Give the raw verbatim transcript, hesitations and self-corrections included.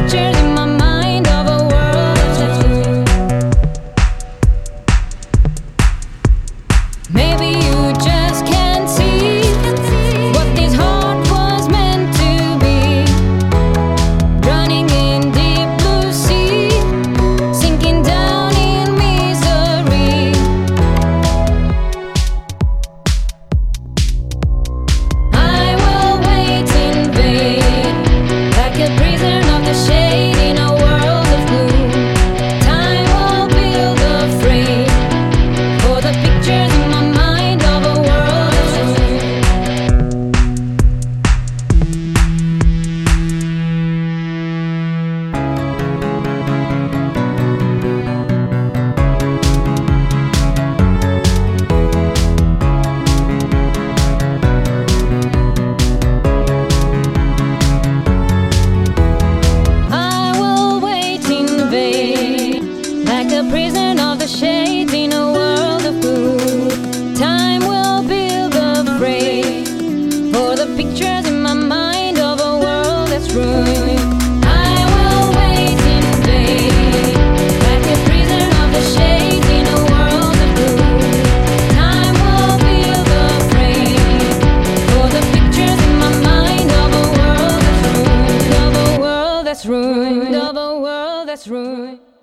pictures in my mind of a world that's ruined. Maybe you just can't see what this heart was meant to be. Running in deep blue sea, sinking down in misery. I will wait in vain, like a prisoner of the shade in a world of gloom. Time will build a frame for the pictures in my mind of a world that's ruined. I will wait in vain, like a prisoner of the shades in a world of blue. Time will build a frame for the pictures in my mind of a world that's ruined. I will wait in vain, like a prisoner of the shades in a world of blue. Time will build a frame for the pictures in my mind of a world that's ruined, of a world that's ruined, of a world that's ruined.